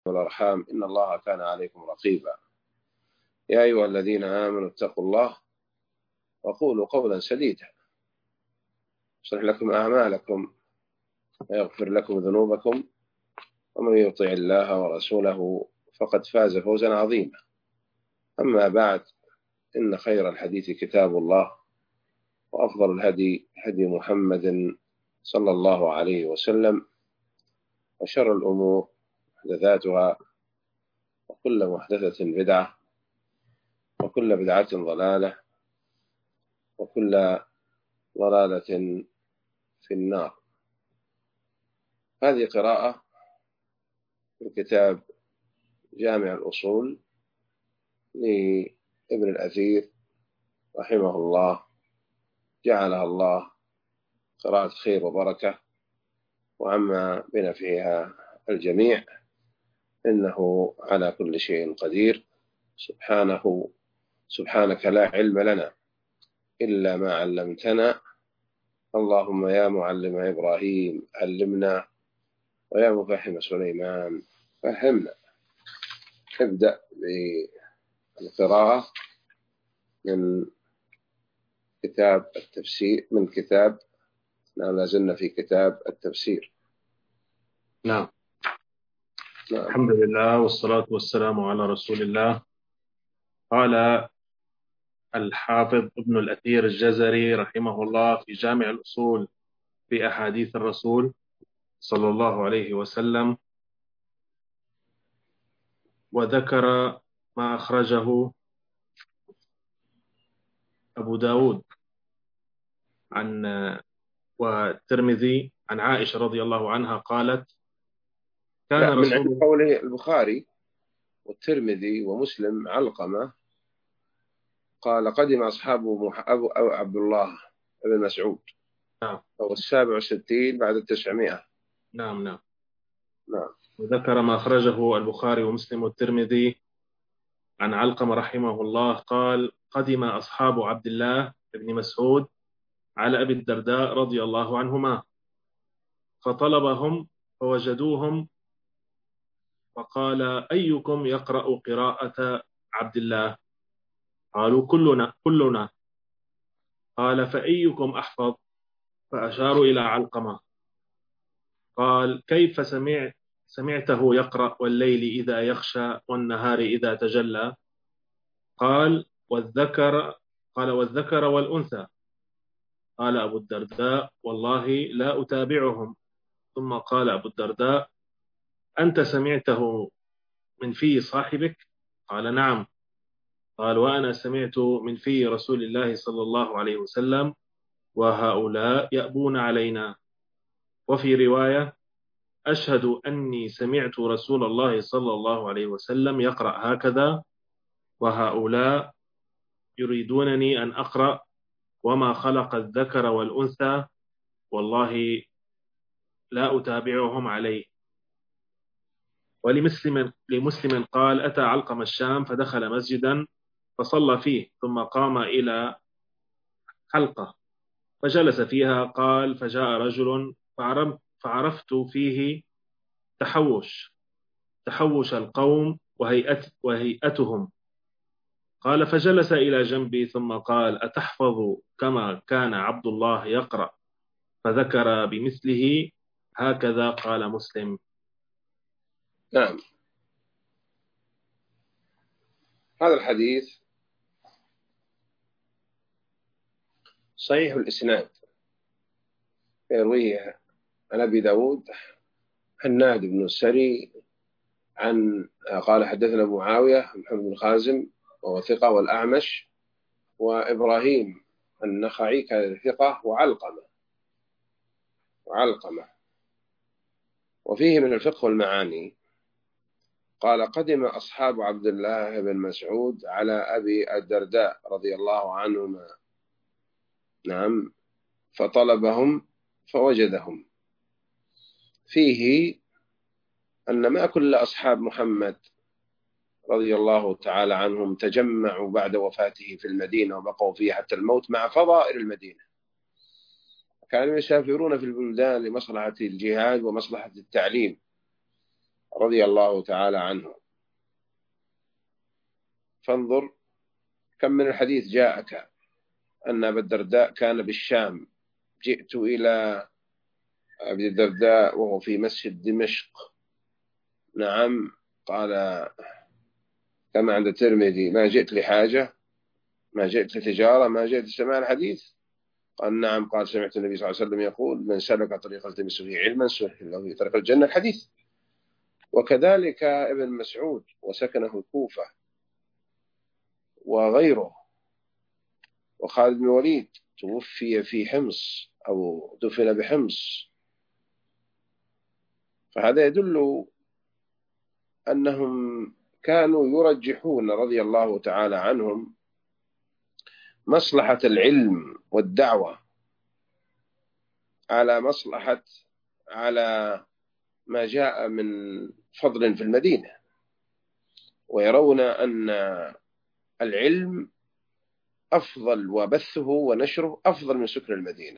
والأرحام إن الله كان عليكم رقيبا. يا أيها الذين آمنوا اتقوا الله وقولوا قولا سديدا يصلح لكم أعمالكم ويغفر لكم ذنوبكم ومن يطع الله ورسوله فقد فاز فوزا عظيما. أما بعد، إن خير الحديث كتاب الله وأفضل الهدي هدي محمد صلى الله عليه وسلم، وشر الأمور محدثاتها وكل محدثة بدعة وكل بدعة ضلالة وكل ضلالة في النار. هذه قراءة في كتاب جامع الأصول لابن الأثير رحمه الله، جعلها الله قراءة خير وبركة وعما بنفعها الجميع، إنه على كل شيء قدير. سبحانك لا علم لنا إلا ما علمتنا، اللهم يا معلم إبراهيم علمنا ويا مفهم سليمان فهمنا. نبدأ بالقراءة من كتاب التفسير، لازلنا في كتاب التفسير. نعم. الحمد لله والصلاة والسلام على رسول الله. قال الحافظ ابن الأثير الجزري رحمه الله في جامع الأصول في أحاديث الرسول صلى الله عليه وسلم، وذكر ما أخرجه أبو داود والترمذي عن عائشة رضي الله عنها قالت: كان من عند رسول قوله البخاري والترمذي ومسلم علقمة قال: قدم أصحاب أبو عبد الله بن مسعود. نعم. أو 67 بعد 900. نعم. وذكر ما أخرجه البخاري ومسلم والترمذي عن علقمة رحمه الله قال: قدم أصحاب عبد الله بن مسعود على أبي الدرداء رضي الله عنهما، فطلبهم فوجدوهم، فقال: أيكم يقرأ قراءة عبد الله؟ قالوا: كلنا. قال: فأيكم أحفظ؟ فأشاروا إلى علقمة. قال: كيف سمعته يقرأ والليل إذا يخشى والنهار إذا تجلى؟ قال: والذكر والأنثى. قال أبو الدرداء: والله لا أتابعهم. ثم قال أبو الدرداء: أنت سمعته من في صاحبك؟ قال: نعم. قال: وأنا سمعت من في رسول الله صلى الله عليه وسلم، وهؤلاء يأبون علينا. وفي رواية: أشهد أني سمعت رسول الله صلى الله عليه وسلم يقرأ هكذا، وهؤلاء يريدونني أن أقرأ وما خلق الذكر والأنثى، والله لا أتابعهم عليه. لمسلم قال: أتى علقم الشام فدخل مسجدا فصلى فيه، ثم قام إلى حلقة فجلس فيها. قال: فجاء رجل فعرفت فيه تحوش القوم وهيئتهم. قال: فجلس إلى جنبي ثم قال: أتحفظ كما كان عبد الله يقرأ؟ فذكر بمثله هكذا. قال مسلم. نعم. هذا الحديث صحيح الإسناد، يرويه عن أبي داود حناد بن السري قال: حدثنا معاوية محمد بن خازم وهو ثقة، والأعمش وإبراهيم النخعي كان ثقة، وعلقمة. وفيه من الفقه والمعاني. قال: قدم أصحاب عبد الله بن مسعود على أبي الدرداء رضي الله عنهما. نعم. فطلبهم فوجدهم. فيه أن ما كل أصحاب محمد رضي الله تعالى عنهم تجمعوا بعد وفاته في المدينة وبقوا فيها حتى الموت مع فضائل المدينة. كانوا يسافرون في البلدان لمصلحة الجهاد ومصلحة التعليم، رضي الله تعالى عنه. فانظر كم من الحديث جاءك أن أبا الدرداء كان بالشام. جئت إلى أبي الدرداء وهو في مسجد دمشق. نعم، قال كما عند الترمذي: ما جئت لحاجة، ما جئت لتجارة، ما جئت لسماع الحديث. قال: نعم. قال: سمعت النبي صلى الله عليه وسلم يقول: من سلك طريقا يلتمس فيه علما سهل له في طريق الجنة. الحديث. وكذلك ابن مسعود وسكنه الكوفة وغيره. وخالد بن الوليد توفي في حمص أو دفن بحمص. فهذا يدل أنهم كانوا يرجحون رضي الله تعالى عنهم مصلحة العلم والدعوة على ما جاء من فضل في المدينة، ويرون أن العلم أفضل وبثه ونشره أفضل من سكن المدينة،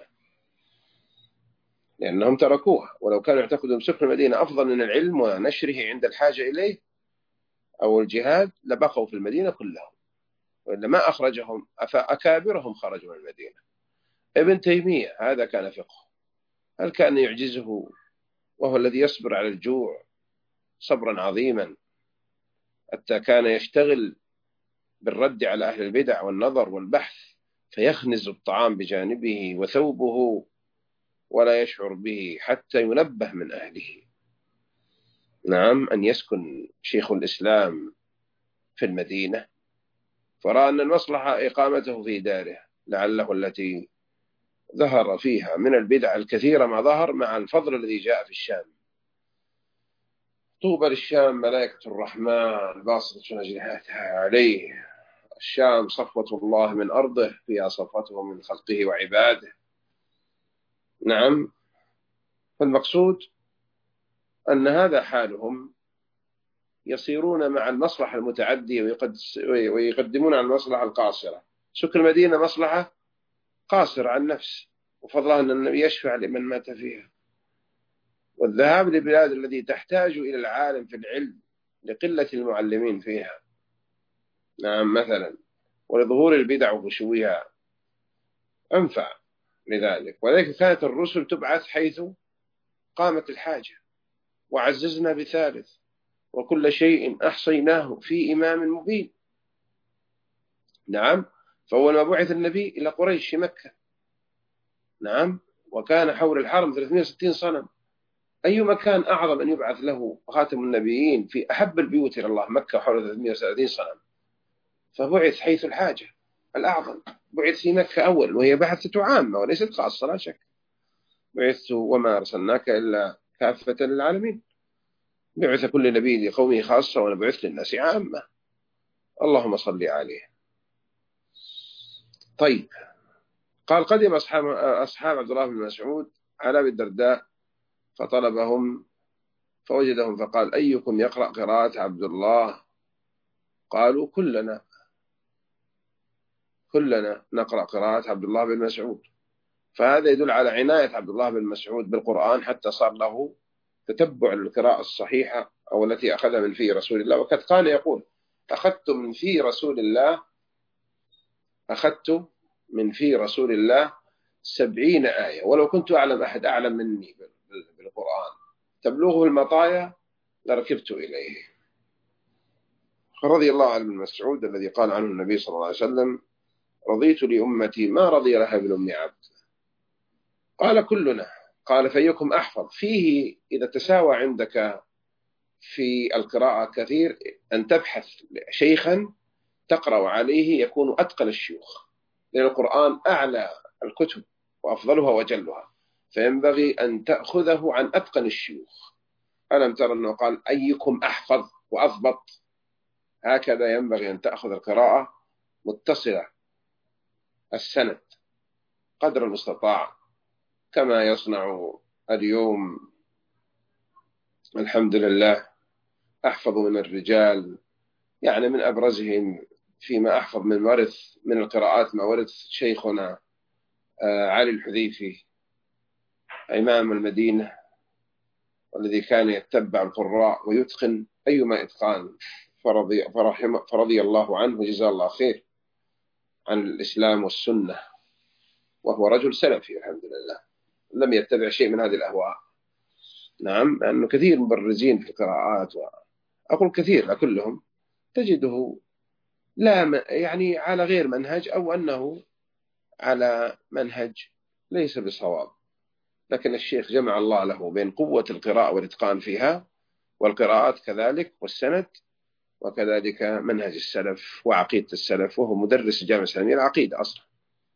لأنهم تركوها. ولو كانوا يعتقدون سكن المدينة أفضل من العلم ونشره عند الحاجة إليه أو الجهاد لبقوا في المدينة كلهم، وإلا ما أخرجهم. أكابرهم خرجوا من المدينة. ابن تيمية هذا كان فقه. هل كان يعجزه وهو الذي يصبر على الجوع صبرا عظيما، حتى كان يشتغل بالرد على أهل البدع والنظر والبحث، فيخنز الطعام بجانبه وثوبه ولا يشعر به حتى ينبه من أهله. نعم، أن يسكن شيخ الإسلام في المدينة، فرأى أن المصلحة إقامته في داره، لعله التي ظهر فيها من البدع الكثيرة ما ظهر مع الفضل الذي جاء في الشام. طوبى للشام ملائكة الرحمن باسطة أجنحتها عليه. الشام صفوة الله من أرضه، فيها صفوته من خلقه وعباده. نعم، فالمقصود أن هذا حالهم، يصيرون مع المصلحة المتعدية ويقدمون على المصلحة القاصرة. سكن المدينة مصلحة قاصرة عن نفس، وفضلها أن النبي يشفع لمن مات فيها. والذهاب للبلاد التي تحتاج إلى العالم في العلم لقلة المعلمين فيها، نعم مثلا، ولظهور البدع وفشوها، أنفع لذلك. ولذلك كانت الرسل تبعث حيث قامت الحاجة. وعززنا بثالث: وكل شيء أحصيناه في إمام مبين. نعم، فأول ما بعث النبي إلى قريش في مكة. نعم، وكان حول الحرم 360 صنم. أي مكان أعظم أن يبعث له خاتم النبيين في أحب البيوت إلى الله؟ مكة حول 330 صنم. فبعث حيث الحاجة الأعظم. بعث في مكة أول، وهي بعثة عامة وليست خاصة، لا شك. بعثت وما أرسلناك إلا كافة للعالمين. بعث كل نبي لقومه خاصة، وأنا بعث للناس عامة. اللهم صل عليه. طيب، قال: قدم أصحاب عبد الله بن مسعود على أبي الدرداء فطلبهم فوجدهم، فقال: أيكم يقرأ قراءة عبد الله؟ قالوا: كلنا نقرأ قراءة عبد الله بن مسعود. فهذا يدل على عناية عبد الله بن مسعود بالقرآن، حتى صار له تتبع القراءة الصحيحة أو التي أخذها من في رسول الله. وقد كان يقول: أخذت من في رسول الله 70 آية، ولو كنت أعلم أحد أعلم مني بالقرآن تبلغه المطايا لركبت إليه. رضي الله عن ابن مسعود الذي قال عنه النبي صلى الله عليه وسلم: رضيت لأمتي ما رضي لها ابن أم عبد. قال: كلنا. قال: فأيكم أحفظ؟ فيه إذا تساوى عندك في القراءة كثير أن تبحث شيخا تقرأ عليه يكون أتقن الشيوخ، لأن القرآن أعلى الكتب وأفضلها وجلها، فينبغي أن تأخذه عن أتقن الشيوخ. ألم ترى أنه قال: أيكم أحفظ وأضبط؟ هكذا ينبغي أن تأخذ القراءة متصلة السند قدر المستطاع، كما يصنع اليوم الحمد لله. أحفظ من الرجال، يعني من أبرزهم فيما أحفظ من ورث من القراءات ما ورث شيخنا علي الحذيفي إمام المدينة والذي كان يتبع القراء ويتقن أيما إتقان، فرضي الله عنه وجزاه الله خير عن الإسلام والسنة، وهو رجل سلفي الحمد لله لم يتبع شيء من هذه الأهواء. نعم، لأنه كثير مبرزين في القراءات، وأقول كثير لا كلهم، تجده لا يعني على غير منهج، أو أنه على منهج ليس بصواب. لكن الشيخ جمع الله له بين قوة القراءة والإتقان فيها، والقراءات كذلك، والسند، وكذلك منهج السلف وعقيدة السلف، وهو مدرس الجامعة الإسلامية العقيدة أصلا.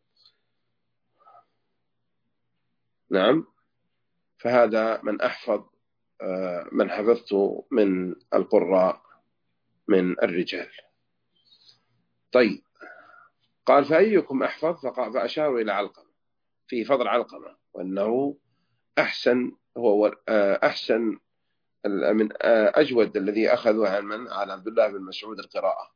نعم، فهذا من أحفظ من حفظته من القراء من الرجال. طيب، قال فأيكم أحفظ؟ فأشاروا إلى علقمة في فضل علقمة، وأنه أحسن، هو أحسن من أجود الذي أخذوا عن عبد الله بن مسعود القراءة،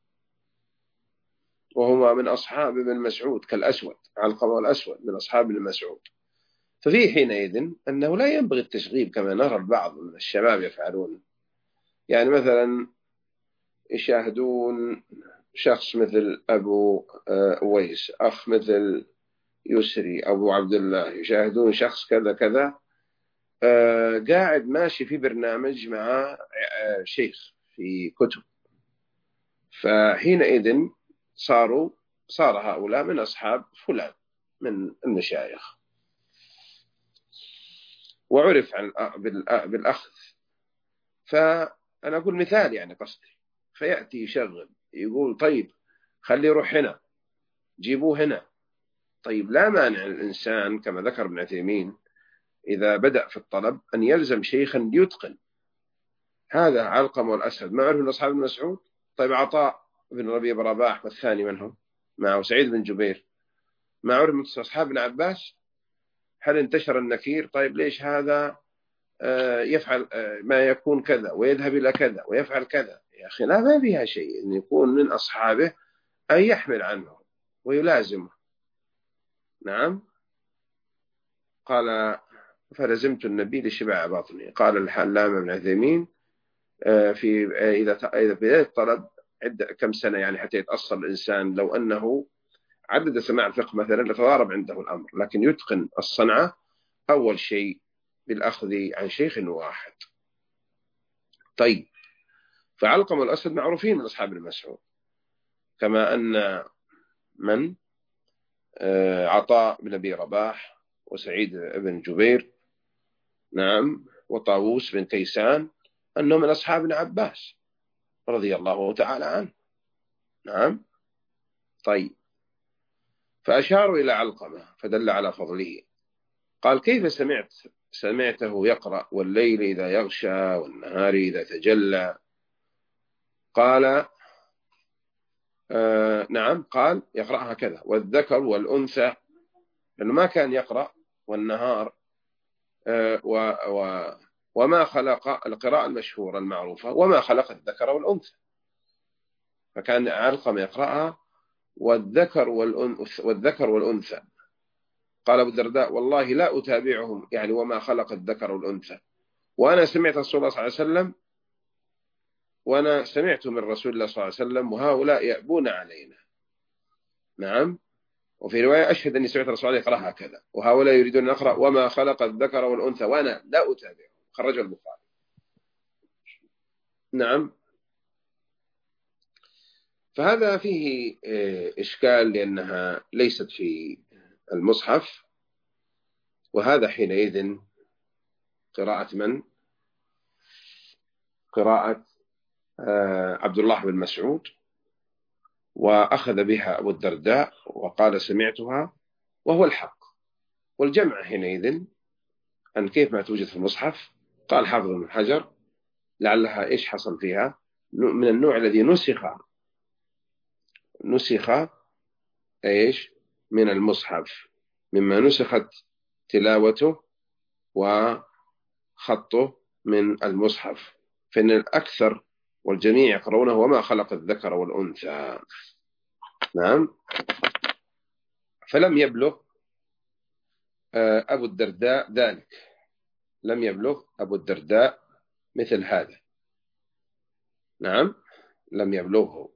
وهما من أصحاب ابن مسعود كالأسود، علقمة الأسود من أصحاب ابن مسعود. ففي حينئذ أنه لا ينبغي التشغيب كما نرى البعض من الشباب يفعلون، يعني مثلا يشاهدون شخص مثل أبو أويس، أخ مثل يسري، أبو عبد الله، يشاهدون شخص كذا كذا قاعد ماشي في برنامج مع شيخ في كتب، فحينئذ صار هؤلاء من أصحاب فلان من المشايخ، وعرف بالأخذ. فأنا أقول مثال يعني قصدي، فيأتي يشغل يقول طيب خلي يروح هنا، جيبوه هنا. طيب لا مانع الإنسان كما ذكر ابن عثيمين إذا بدأ في الطلب أن يلزم شيخا ليتقن. هذا علقمة والأسد ما عرف من أصحاب المسعود. طيب عطاء بن ربيع بن رباح والثاني منهم معه سعيد بن جبير ما عرف من أصحاب ابن عباس. هل انتشر النكير؟ طيب ليش هذا يفعل ما يكون كذا ويذهب إلى كذا ويفعل كذا؟ يا أخي لا، ما فيها شيء أن يكون من أصحابه أن يحمل عنه ويلازمه. نعم، قال فلزمت النبي لشبع بطني. قال الحلام بن عثيمين إذا بدأت الطلب كم سنة يعني حتى يتأصل الإنسان، لو أنه عدد سماع الفقه مثلا لتضارب عنده الأمر، لكن يتقن الصنعة أول شيء بالأخذ عن شيخ واحد. طيب، فعلقمة الأسد معروفين من أصحاب المسعود، كما أن من عطاء بن أبي رباح وسعيد بن جبير، نعم، وطاووس بن كيسان، أنهم من أصحاب ابن عباس رضي الله تعالى عنه. نعم. طيب، فأشاروا إلى علقمة فدل على فضله. قال كيف سمعته يقرأ والليل إذا يغشى والنهار إذا تجلى؟ قال نعم، قال يقرأها كذا والذكر والأنثى، لأنه ما كان يقرأ والنهار وما خلق، القراءة المشهورة المعروفة وما خلق الذكر والأنثى، فكان علقمة يقرأها والذكر والأنثى. قال أبو الدرداء والله لا أتابعهم، يعني وما خلق الذكر والأنثى، وأنا سمعت رسول الله صلى الله عليه وسلم، وأنا سمعت من رسول الله صلى الله عليه وسلم وهؤلاء يأبون علينا. نعم، وفي رواية أشهد أني سمعت رسول الله يقرأها كذا، وهؤلاء يريدون أن أقرأ وما خلق الذكر والأنثى وأنا لا أتابعهم. خرجه البخاري. نعم، فهذا فيه إشكال لأنها ليست في المصحف، وهذا حينئذ قراءة من؟ قراءة عبد الله بن مسعود، وأخذ بها أبو الدرداء وقال سمعتها، وهو الحق. والجمع حينئذ أن كيف ما توجد في المصحف، قال حافظ بن حجر لعلها إيش حصل فيها من النوع الذي نسخ إيش من المصحف، مما نسخت تلاوته وخطه من المصحف، فإن الأكثر والجميع يقرونه وما خلق الذكر والأنثى. نعم، فلم يبلغ أبو الدرداء ذلك، لم يبلغ أبو الدرداء مثل هذا. نعم، لم يبلغه.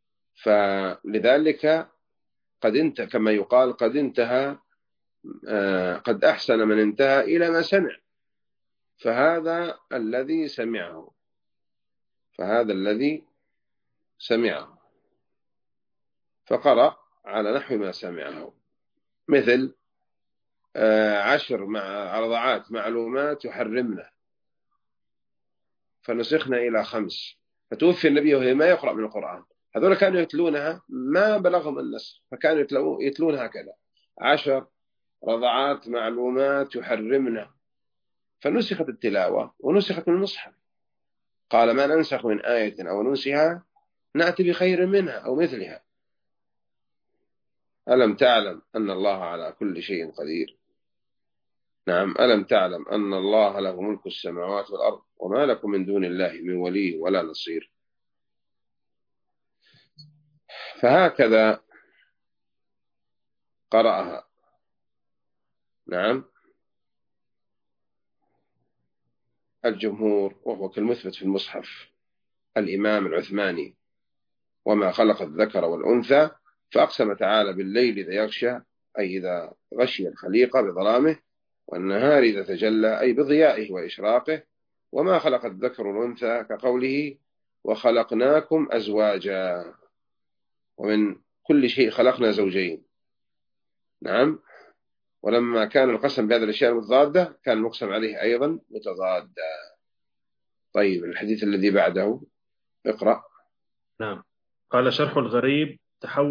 فلذلك كما يقال قد انتهى، قد أحسن من انتهى إلى ما سمع. فهذا الذي سمعه فقرأ على نحو ما سمعه، مثل 10 رضعات معلومات يحرمنا فنسخنا إلى 5، فتوفي النبي وهي ما يقرأ من القرآن. هذول كانوا يتلونها ما بلغهم النسخ، فكانوا يتلون هكذا: 10 رضعات معلومات يحرمنا، فنسخت التلاوة ونسخت من المصحف. قال: ما ننسخ من آية أو ننسها نأتي بخير منها أو مثلها. ألم تعلم أن الله على كل شيء قدير؟ نعم، ألم تعلم أن الله له ملك السماوات والأرض وما لكم من دون الله من ولي ولا نصير. فهكذا قرأها. نعم، الجمهور، وهو كالمثبت في المصحف الإمام العثماني: وما خلق الذكر والأنثى، فأقسم تعالى بالليل إذا يغشى، أي إذا غشي الخليقة بظلامه، والنهار إذا تجلى، أي بضيائه وإشراقه، وما خلق الذكر والأنثى، كقوله: وخلقناكم أزواجا، ومن كل شيء خلقنا زوجين. نعم، ولما كان القسم بهذه الأشياء المتضادة كان المقسم عليه أيضا متضادا. طيب، الحديث الذي بعده اقرأ. نعم. قال: شرح الغريب: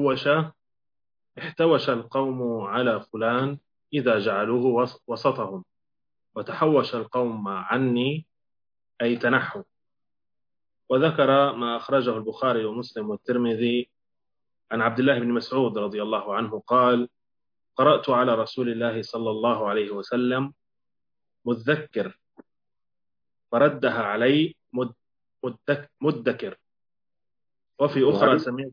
احتوش القوم على فلان إذا جعلوه وسطهم، وتحوش القوم عني أي تنحوا. وذكر ما أخرجه البخاري ومسلم والترمذي عن عبد الله بن مسعود رضي الله عنه قال: قرأت على رسول الله صلى الله عليه وسلم مذكر، فردها علي مدكر. وفي أخرى نعم، سمعت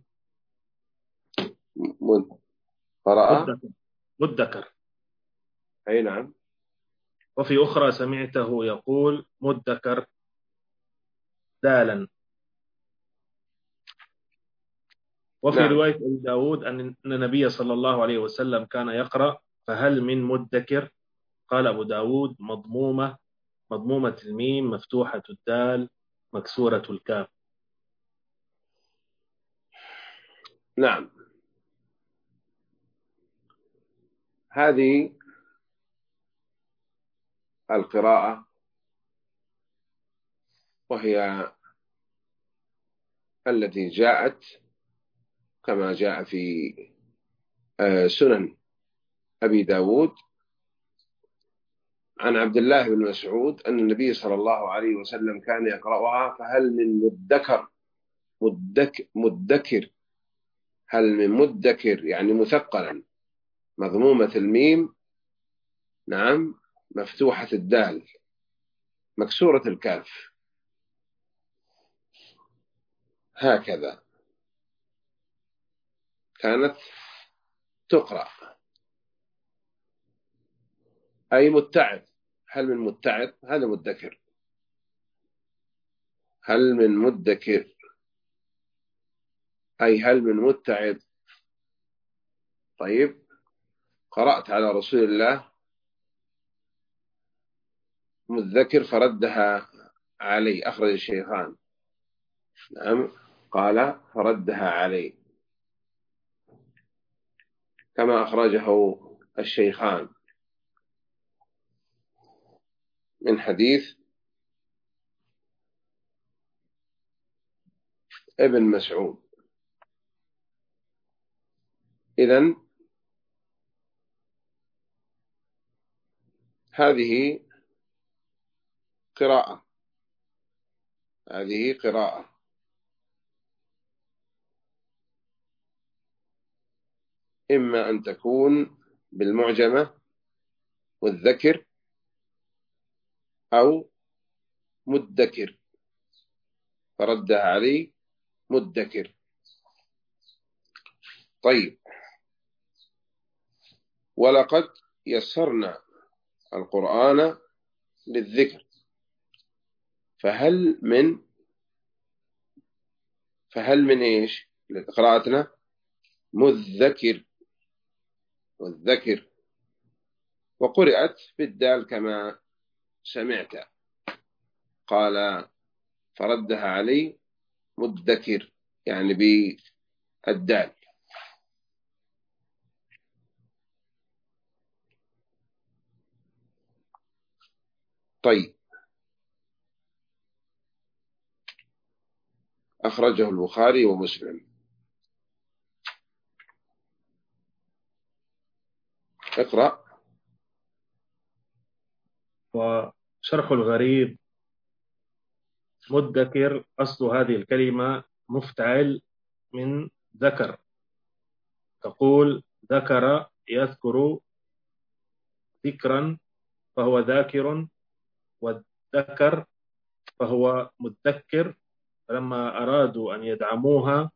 قرأ. مدكر. أي نعم. وفي أخرى سمعته يقول مدكر دالا. وفي نعم، رواية أبي داود أن النبي صلى الله عليه وسلم كان يقرأ: فهل من مدكر؟ قال أبو داود: مضمومة الميم، مفتوحة الدال، مكسورة الكاف. نعم. هذه القراءة، وهي التي جاءت كما جاء في سنن أبي داود عن عبد الله بن مسعود أن النبي صلى الله عليه وسلم كان يقرأها: فهل من مدكر، هل من مدكر يعني مثقلا، مضمومة الميم، نعم، مفتوحة الدال، مكسورة الكاف. هكذا كانت تقرأ. أي متعب، هل من متعب، هذا مدكر. هل من مدكر أي هل من متعب. طيب، قرأت على رسول الله مذكر فردها علي، أخرج الشيخان. نعم، قال: فردها علي، كما أخرجه الشيخان من حديث ابن مسعود. إذن هذه قراءة، إما أن تكون بالمعجمة والذكر، أو مدكر فردها علي مدكر. طيب، ولقد يسرنا القرآن للذكر. فهل من إيش قراءتنا مذكر، والذكر، وقرأت بالدال كما سمعت. قال فردها علي مدكر، يعني بالدال. طيب، أخرجه البخاري ومسلم. اقرأ. وشرح الغريب: مدكر أصل هذه الكلمة مفتعل من ذكر، تقول ذكر يذكر ذكرا فهو ذاكر، والذكر فهو مذكر. فلما أرادوا أن يدعموها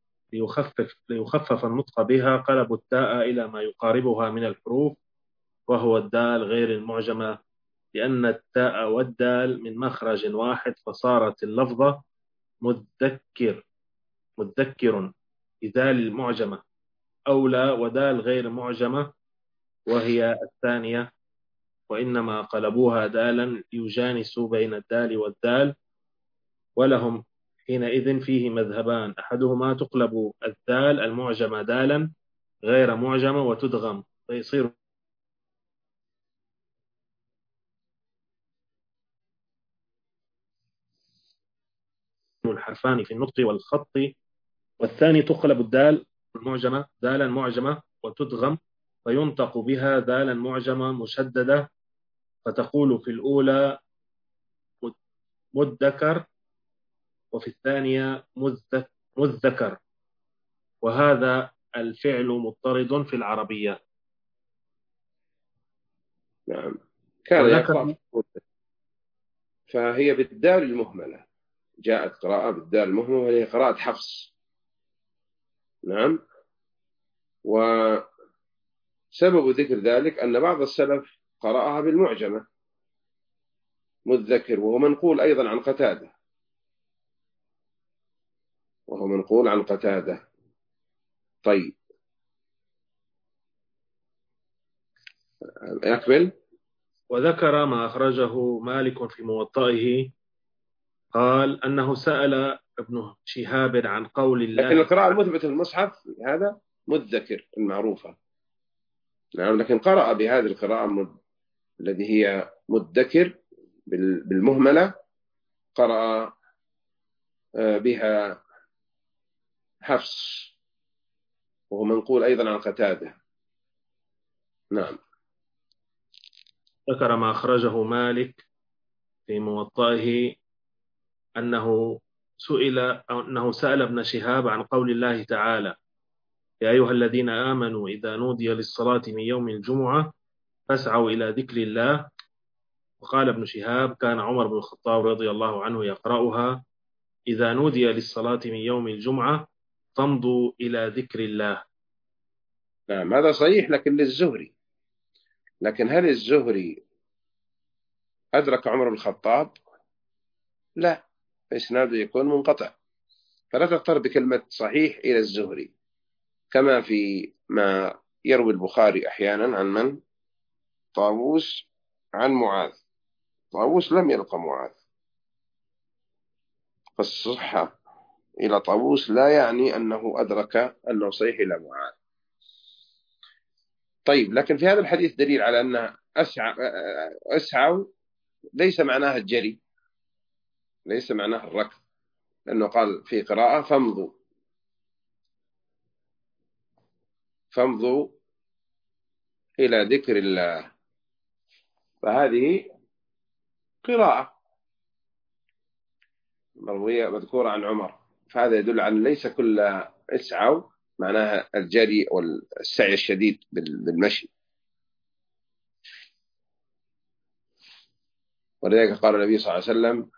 ليخفف النطق بها قلبوا التاء إلى ما يقاربها من الحروف، وهو الدال غير المعجمة، لأن التاء والدال من مخرج واحد، فصارت اللفظة مذكر بدال المعجمة أولى، ودال غير معجمة وهي الثانية، وإنما قلبوها دالا يجانسوا بين الدال والدال. ولهم حينئذ فيه مذهبان: أحدهما تقلب الدال المعجمة دالا غير معجمة وتدغم، فيصير الحرفان في النطق والخط. والثاني تقلب الدال المعجمة دالا معجمة وتدغم، فينطق بها دالا معجمة مشددة، فتقول في الأولى مدكر، وفي الثانية مذكر، وهذا الفعل مضطرد في العربية. نعم، كان يقرأ، فهي بالدال المهملة، جاءت قراءة بالدال المهملة وهي قراءة حفص. نعم. وسبب ذكر ذلك أن بعض السلف قرأها بالمعجمة مذكر، وهو منقول أيضا عن قتادة، طيب، أكمل. وذكر ما أخرجه مالك في موطئه، قال أنه سأل ابن شهاب عن قول لكن الله. القراءة المثبتة في المصحف هذا مذكر المعروفة. نعم، لكن قرأ بهذه القراءة الذي هي مذكر بالمهملة، قرأ بها حفص، وهو منقول أيضا عن قتادة. نعم. ذكر ما أخرجه مالك في موطئه أنه سأل ابن شهاب عن قول الله تعالى: يا أيها الذين آمنوا إذا نودي للصلاة من يوم الجمعة فاسعوا إلى ذكر الله. وقال ابن شهاب: كان عمر بن الخطاب رضي الله عنه يقرأها: إذا نودي للصلاة من يوم الجمعة فامضوا إلى ذكر الله. نعم، هذا صحيح لكن للزهري. لكن هل الزهري أدرك عمر بن الخطاب؟ لا، إسناده يكون منقطع، فلا تضطر بكلمة صحيح إلى الزهري، كما في ما يروي البخاري أحيانا عن من؟ طاووس عن معاذ. طاووس لم يلقى معاذ، فالصحة إلى طاووس لا يعني أنه أدرك أنه صحيح إلى معاذ. طيب، لكن في هذا الحديث دليل على أن أسعوا ليس معناها الجري، ليس معناها الركض، لأنه قال في قراءة فامضوا إلى ذكر الله، فهذه قراءة مروية مذكورة عن عمر، فهذا يدل على ليس كل اسعوا معناها الجري والسعي الشديد بالمشي. ولذلك قال النبي صلى الله عليه وسلم،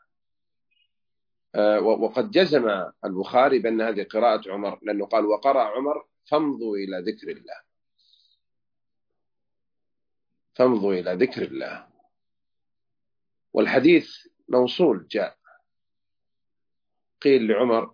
وقد جزم البخاري بأن هذه قراءة عمر، لأنه قال وقرأ عمر فامضوا إلى ذكر الله، فامضوا إلى ذكر الله. والحديث موصول جاء. قيل لعمر،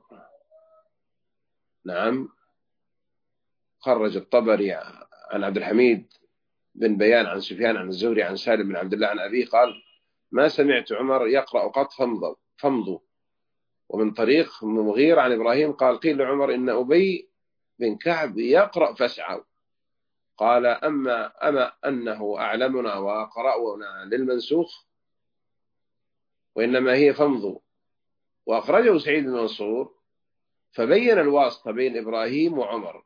نعم، خرج الطبري عن عبد الحميد بن بيان عن سفيان عن الزهري عن سالم بن عبد الله عن أبيه قال: ما سمعت عمر يقرأ قط فامضوا. ومن طريق مغير عن إبراهيم قال: قيل لعمر إن أبي بن كعب يقرأ فاسعوا. قال: أما أنه أعلمنا وأقرأنا للمنسوخ، وإنما هي فامضوا. وأخرجه سعيد بن منصور فبين الواسطة بين إبراهيم وعمر،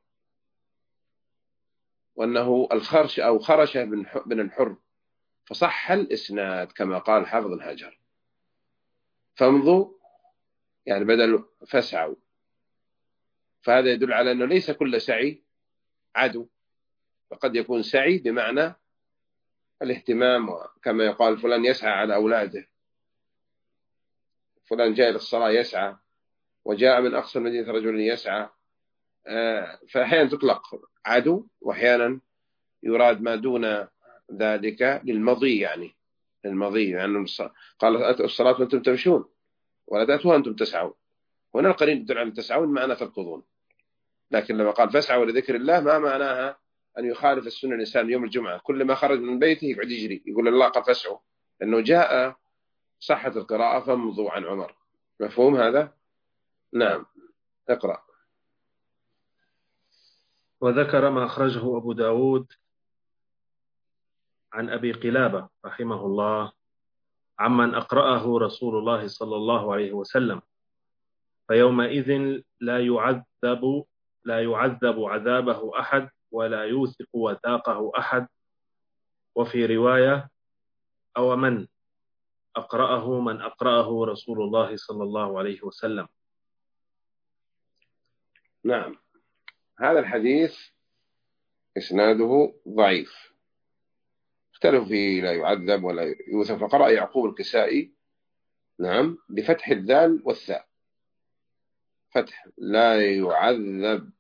وأنه الخرش أو خرشة بن الحر، فصح الإسناد كما قال حافظ بن حجر. فامضوا يعني بدل فاسعوا، فهذا يدل على أنه ليس كل سعي عدو، فقد يكون سعي بمعنى الاهتمام، كما يقال فلان يسعى على أولاده، فلان جاء للصلاة يسعى، وجاء من أقصى المدينة رجل يسعى. فأحيانا تطلق عدو، وأحيانا يراد ما دون ذلك للمضي، يعني للمضي، يعني قال أتوا الصلاة وأنتم تمشون ولا تأتوها أنتم تسعون. هنا القرين يدل على تسعون معنى تركضون، لكن لما قال فاسعوا لذكر الله ما معناها أن يخالف السنة الإنسان يوم الجمعة كل ما خرج من بيته يقعد يجري يقول الله قال فاسعوا، لأنه جاء صحة القراءة فامضوا عن عمر. مفهوم هذا؟ نعم، اقرأ. وذكر ما أخرجه أبو داود عن أبي قلابة رحمه الله عمن أقرأه رسول الله صلى الله عليه وسلم، فيومئذ لا يعذب عذابه أحد ولا يوثق وثاقه أحد. وفي رواية: أو من أقرأه رسول الله صلى الله عليه وسلم. نعم، هذا الحديث إسناده ضعيف، اختلفوا فيه لا يعذب ولا يوثق. فقرأ يعقوب الكسائي، نعم، بفتح الذال والثاء، فتح لا يعذب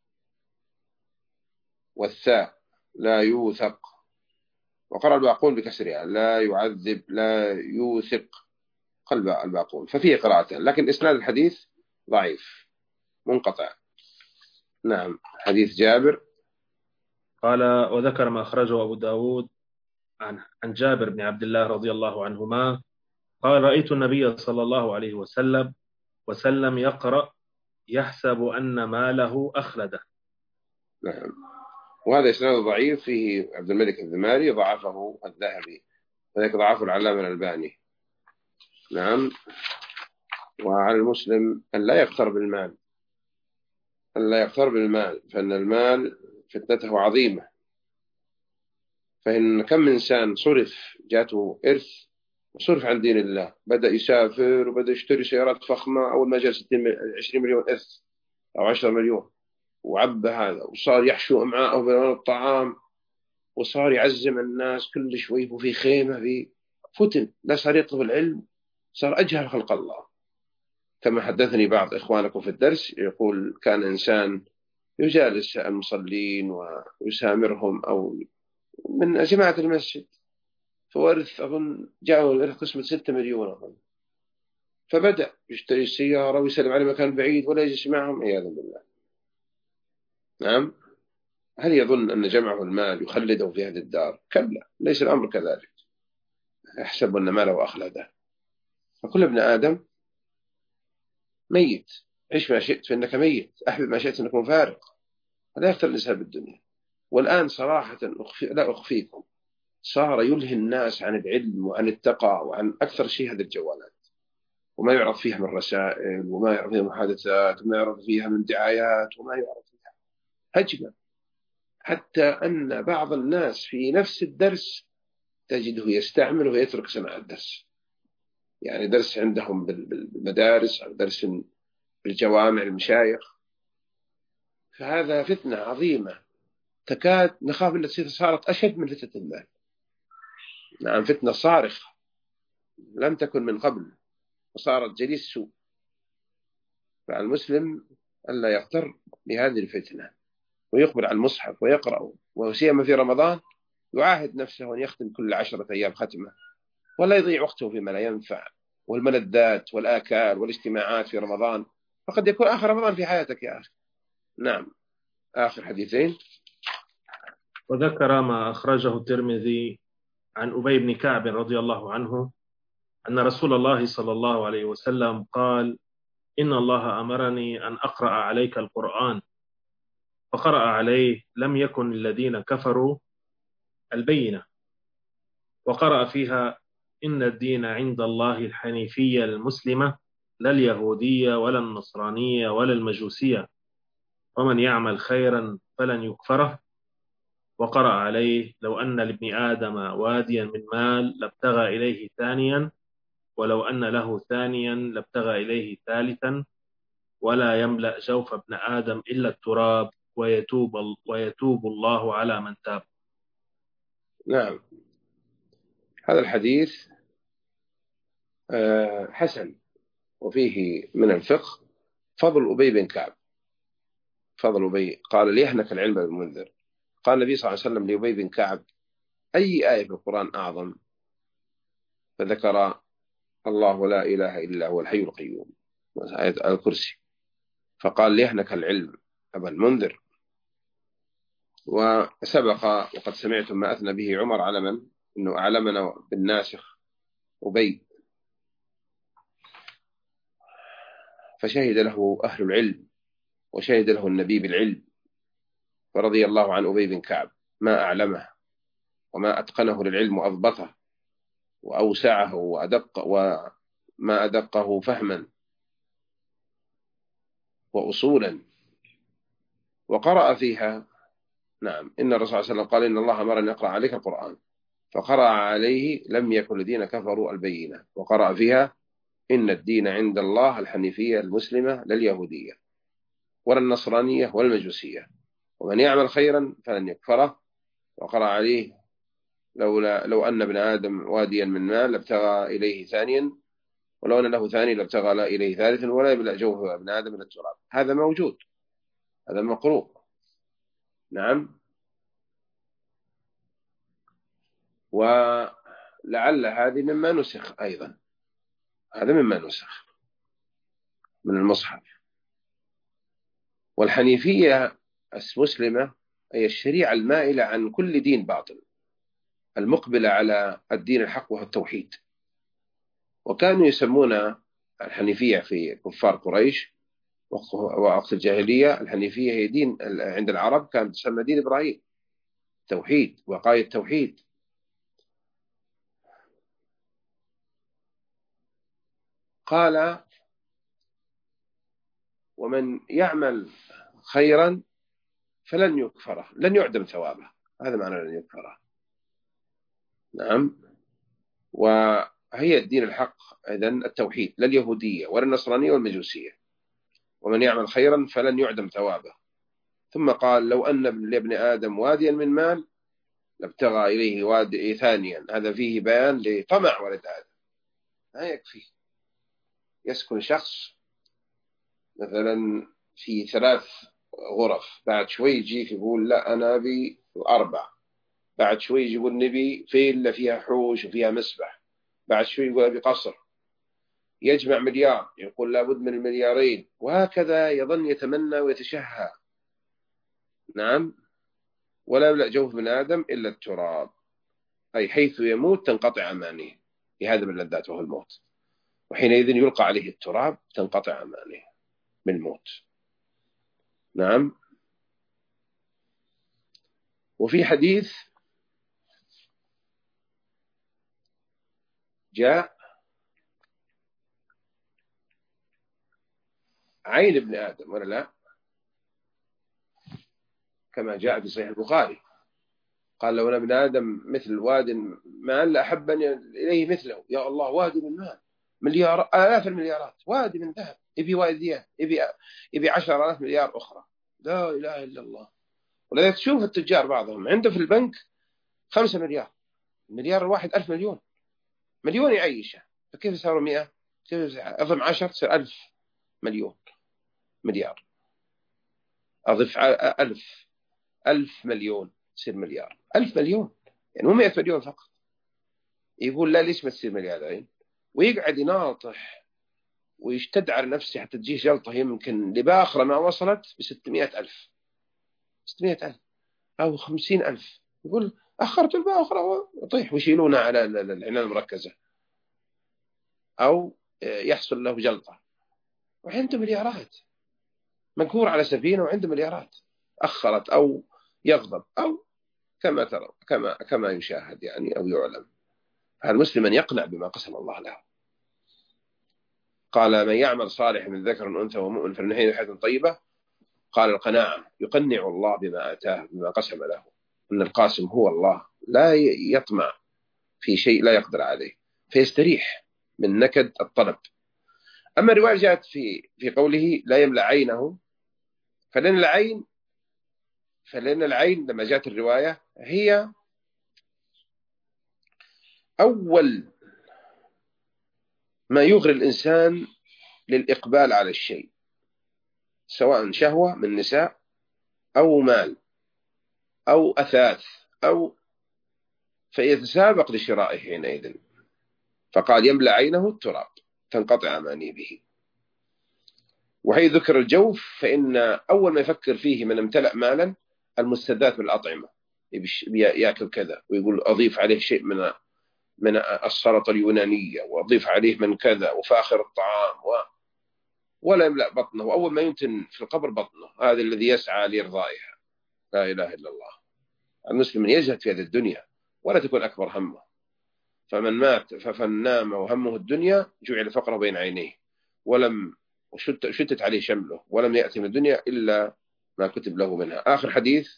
والثاء لا يوثق. وقرأ الباقون بكسرها لا يعذب لا يوثق، قلب الباقون، ففيه قراءتين، لكن إسناد الحديث ضعيف منقطع. نعم، حديث جابر. قال: وذكر ما أخرجه أبو داود عن جابر بن عبد الله رضي الله عنهما قال: رأيت النبي صلى الله عليه وسلم يقرأ يحسب أن ماله أخلده. نعم، وهذا إسناد ضعيف، فيه عبد الملك الذماري ضعفه الذهبي، وذلك ضعفه العلامة الألباني. نعم، وعلى المسلم أن لا يقترب المال، أن لا يقترب المال، فإن المال فتنته عظيمة. فإن كم من إنسان صرف جاته إرث وصرف عن دين الله، بدأ يسافر وبدأ يشتري سيارات فخمة، أول ما جاء 20 مليون إرث أو 10 مليون، وعبى هذا وصار يحشو أمعاءه بلون الطعام، وصار يعزم الناس كل شوي وفي خيمة في فتن، لا صار يطلب العلم، صار أجهل خلق الله. كما حدثني بعض إخوانكم في الدرس يقول كان إنسان يجالس المصلين ويسامرهم أو من جماعة المسجد، فورث أظن جاءه الإرث قسمة 6 مليون أظن، فبدأ يشتري السيارة ويسلم على مكان بعيد ولا يجلس معهم عياذا بالله. نعم، هل يظن أن جمعه المال يخلده في هذه الدار؟ كلا، ليس الأمر كذلك، يحسب أن ماله أخلده. فكل ابن آدم ميت، عيش ما شئت فإنك ميت، أحبب ما شئت أنك مفارق، هذا يختل الإنسان بالدنيا. والآن صراحة لا أخفيكم، صار يلهي الناس عن العلم وعن التقى وعن أكثر شيء هذه الجوالات، وما يعرض فيها من رسائل، وما يعرض فيها محادثات، وما يعرض فيها من دعايات، وما يعرض فيها هجمة، حتى أن بعض الناس في نفس الدرس تجده يستعمل ويترك سماع الدرس، يعني درس عندهم بالمدارس أو درس بالجوامع المشايخ. فهذا فتنة عظيمة تكاد نخاف أن صارت أشد من فتنة المال. نعم، فتنة صارخة لم تكن من قبل وصارت جليس سوء. فالمسلم ألا يغتر بهذه الفتنة ويقبل على المصحف ويقرأ، وسيما في رمضان يعاهد نفسه أن يختم كل 10 أيام ختمة، ولا يضيع وقته فيما لا ينفع، والملذات والآكال والاجتماعات في رمضان، فقد يكون آخر رمضان في حياتك يا أخي. نعم. آخر حديثين. وذكر ما أخرجه الترمذي عن أبي بن كعب رضي الله عنه أن رسول الله صلى الله عليه وسلم قال: إن الله أمرني أن أقرأ عليك القرآن، فقرأ عليه: لم يكن الذين كفروا البينة، وقرأ فيها: إن الدين عند الله الحنيفية المسلمة، لا اليهودية ولا النصرانية ولا المجوسية، ومن يعمل خيرا فلن يكفره. وقرأ عليه: لو أن لابن آدم واديا من مال لابتغى إليه ثانيا، ولو أن له ثانيا لابتغى إليه ثالثا، ولا يملأ جوف ابن آدم إلا التراب، ويتوب الله على من تاب. نعم. هذا الحديث حسن، وفيه من الفقه فضل أبي بن كعب. فضل أبي، قال: ليهنك العلم بالمنذر. قال النبي صلى الله عليه وسلم لأبي بن كعب: أي آية في القرآن أعظم؟ فذكر: الله لا إله إلا هو الحي القيوم، آية الكرسي. فقال: ليهنك العلم أبا المنذر. وسبق وقد سمعتم ما أثنى به عمر على من؟ إنه أعلمنا بالناسخ أبي، فشهد له أهل العلم وشهد له النبي بالعلم، فرضي الله عن أبي بن كعب، ما أعلمه وما أتقنه للعلم وأضبطه وأوسعه وما أدقه فهما وأصولا، وقرأ فيها. نعم. إن الرسول صلى الله عليه وسلم قال: إن الله أمر أن يقرأ عليك القرآن، فقرأ عليه: لم يكن الذين كفروا البينة، وقرأ فيها: إن الدين عند الله الحنيفية المسلمة، لا اليهودية ولا النصرانية ولا المجوسية، ومن يعمل خيرا فلن يكفره. وقرأ عليه: لو أن ابن آدم واديا من مال لابتغى إليه ثانيا، ولو أن له ثاني لابتغى لا إليه ثالثا، ولا يبلع جوف ابن آدم من التراب. هذا موجود، هذا مقروء. نعم. ولعل هذه مما نسخ أيضا، هذا مما نسخ من المصحف. والحنيفية المسلمة هي الشريعة المائلة عن كل دين باطل، المقبلة على الدين الحق وهو التوحيد. وكانوا يسمون الحنيفية في كفار قريش وقت الجاهلية، الحنيفية هي دين عند العرب كانت تسمى دين إبراهيم، توحيد وقاية التوحيد. قال: ومن يعمل خيرا فلن يكفره، لن يعدم ثوابه. هذا معنى لن يكفره. نعم. وهي الدين الحق إذن التوحيد، لا اليهودية ولا النصرانية والمجوسية. ومن يعمل خيرا فلن يعدم ثوابه. ثم قال: لو أن لابن آدم واديا من مال لابتغى إليه وادي ثانيا. هذا فيه بيان لطمع ولد آدم. لا يكفي يسكن شخص مثلا في 3 غرف، بعد شوي يجيك يقول: لا أنا أبي 4. بعد شوي يقول: نبي فيلا فيها حوش وفيها مسبح. بعد شوي يقول: أبي قصر. يجمع مليار، يقول: لابد من المليارين. وهكذا يظن يتمنى ويتشهى. نعم. ولا يملأ جوف من آدم إلا التراب، أي حيث يموت تنقطع أمانيه في هذا من اللذات وهو الموت، وحينئذ يلقى عليه التراب تنقطع أمانيه من الموت. نعم. وفي حديث جاء: عين ابن آدم، ولا لا؟ كما جاء في صحيح البخاري، قال: لو أن ابن آدم مثل واد مال لأحبني إليه مثله. يا الله، وادي من مال، مليار، آلاف المليارات، وادي من ذهب، يبي واديان، يبي 10,000 مليار أخرى. لا إله إلا الله. ولذلك تشوف التجار بعضهم عنده في البنك 5 مليار، المليار الواحد 1000 مليون، مليون يعيشه، فكيف يصير 100؟ كيف أضم 10 تصير 1000 مليون مليار، أضف 1000 مليون تصير مليار، 1000 مليون، يعني مو 100 مليون فقط. يقول لا ليش ما تصير مليارين، ويقعد يناطح ويشتد على نفسه حتى تجيه جلطة يمكن لباخرة ما وصلت ب600,000 600,000 أو 50,000. يقول أخرت الباخرة ويطيح ويشيلونها على العنان المركزة أو يحصل له جلطة، وعنده مليارات، منكور على سفينة وعنده مليارات، أخرت أو يغضب أو كما ترى كما يشاهد يعني أو يعلم. فالمسلم من يقنع بما قسم الله له. قال من يعمل صالح من ذكر أنثى ومؤمن فلنحييه حياة طيبة. قال القناعة يقنع الله بما آتاه بما قسم له، أن القاسم هو الله، لا يطمع في شيء لا يقدر عليه فيستريح من نكد الطلب. أما الرواية جاءت في قوله لا يملأ عينه، فلأن العين لما جاءت الرواية هي أول ما يغري الإنسان للإقبال على الشيء، سواء شهوة من نساء أو مال أو أثاث أو فيتسابق لشرائه حينئذ. فقال يملأ عينه التراب تنقطع أماني به. وحيث ذكر الجوف فإن أول ما يفكر فيه من امتلأ مالا المستلذات بالأطعمة، يأكل كذا ويقول أضيف عليه شيء من السلطة اليونانية وأضيف عليه من كذا وفاخر الطعام ولا يملأ بطنه، وأول ما يمتن في القبر بطنه، هذا الذي يسعى لإرضائها. لا إله إلا الله. المسلم يجهد في هذه الدنيا ولا تكون أكبر همه، فمن مات فنام وهمه الدنيا جعل فقره بين عينيه وشتت عليه شمله ولم يأتي من الدنيا إلا ما كتب له منها. آخر حديث.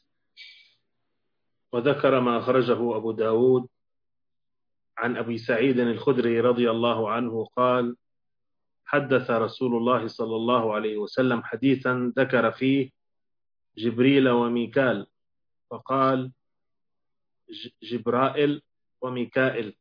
وذكر ما أخرجه أبو داود عن أبي سعيد الخدري رضي الله عنه قال حدث رسول الله صلى الله عليه وسلم حديثا ذكر فيه جبريل وميكال، فقال جبرائيل وميكائيل،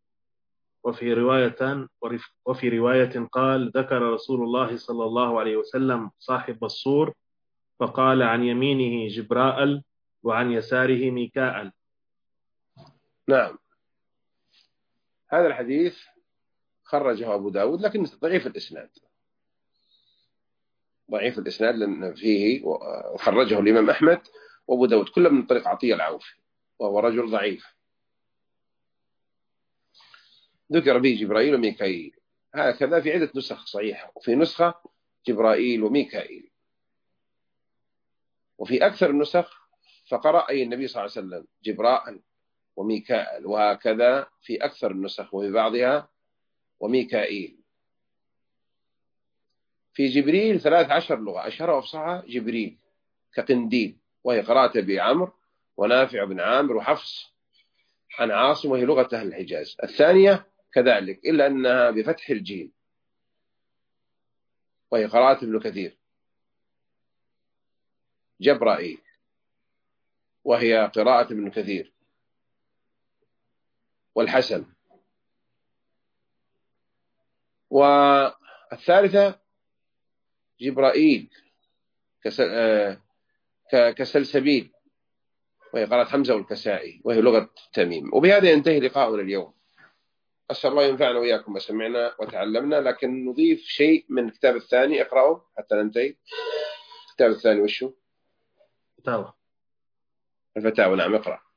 وفي رواية قال ذكر رسول الله صلى الله عليه وسلم صاحب الصور، فقال عن يمينه جبرائيل وعن يساره ميكائيل. نعم، هذا الحديث خرجه أبو داود لكن ضعيف الإسناد، لأن فيه وخرجه الإمام أحمد وأبو داود كله من طريق عطية العوفي وهو رجل ضعيف. ذكر به جبرائيل وميكائيل، هكذا في عدة نسخ صحيحة، وفي نسخة جبرائيل وميكائيل، وفي أكثر النسخ فقرأ أي النبي صلى الله عليه وسلم جبرائيل وميكائيل، وهكذا في أكثر النسخ وفي بعضها وميكائيل. في جبريل 13 لغة، أشهر وأفصحها جبريل كقنديل، وهي قراءة بعمر ونافع بن عامر وحفص عن عاصم، وهي لغة أهل الحجاز. الثانية كذلك إلا أنها بفتح الجيم، وهي قراءة ابن كثير جبرائيل، وهي قراءة ابن كثير والحسن. والثالثة جبرائيل كسلسبيل، وهي قراءة حمزة والكسائي، وهي لغة تميم. وبهذا ينتهي لقاؤنا اليوم. أسأل الله ينفعنا وإياكم ما سمعنا وتعلمنا، لكن نضيف شيء من الكتاب الثاني. اقرأه حتى ننتهي. الكتاب الثاني وشو؟ فتاوى. الفتاوى. نعم، اقرأ.